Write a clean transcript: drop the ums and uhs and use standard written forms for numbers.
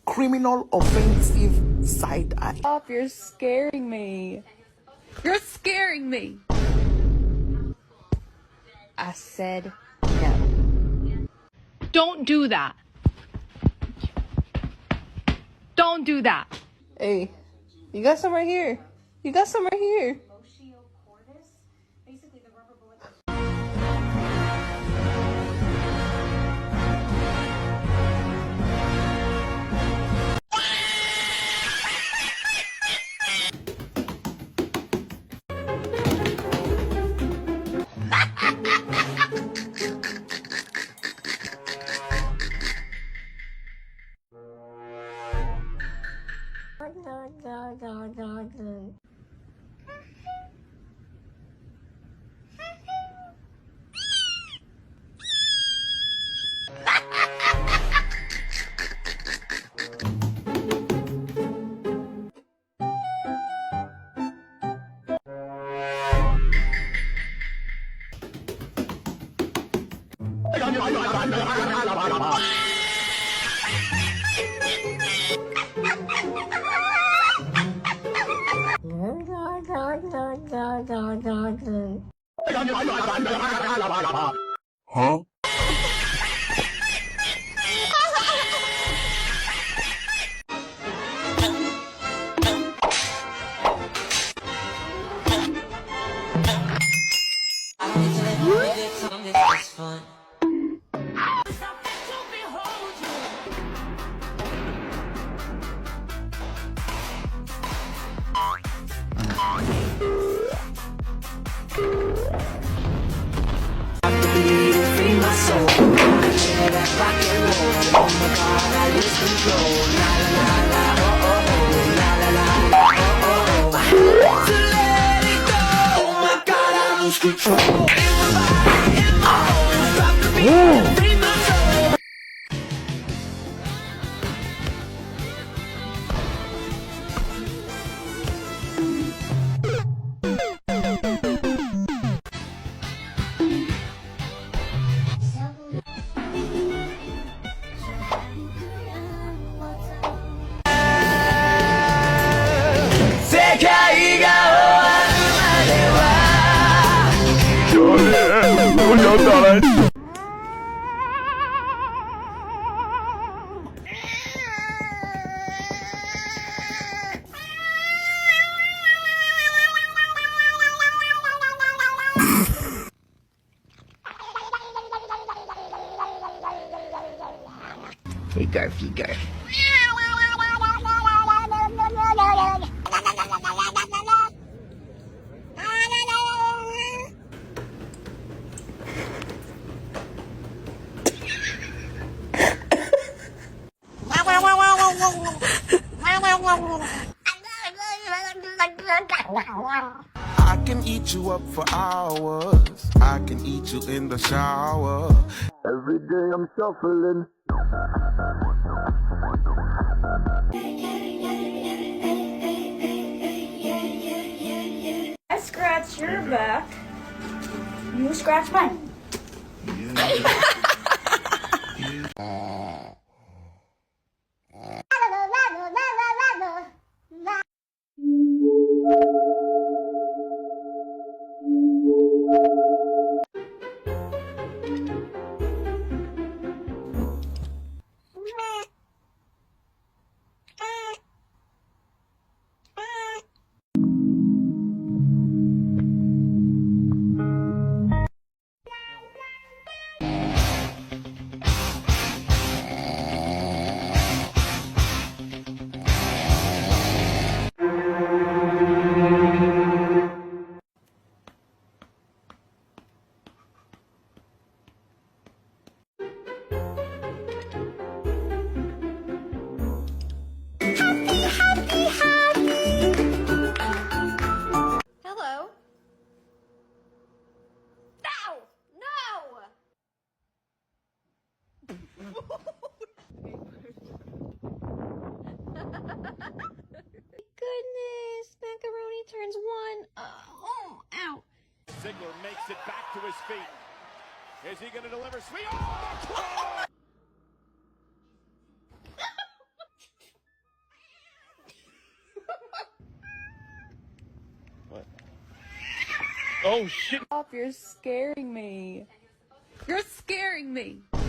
criminal, offensive side eye. Stop, you're scaring me. You're scaring me. I said no. Don't do that. Don't do that. Hey, you got some right here. You got some right here. Huh? Figure. I can eat you up for hours. I can eat you in the shower. Every day I'm shuffling. I scratch your back. You scratch mine. Hello. No! No! Goodness, macaroni turns one. Ow. Ziggler makes it back to his feet. Is he going to deliver sweet? Oh! Oh shit! Stop, you're scaring me. You're scaring me.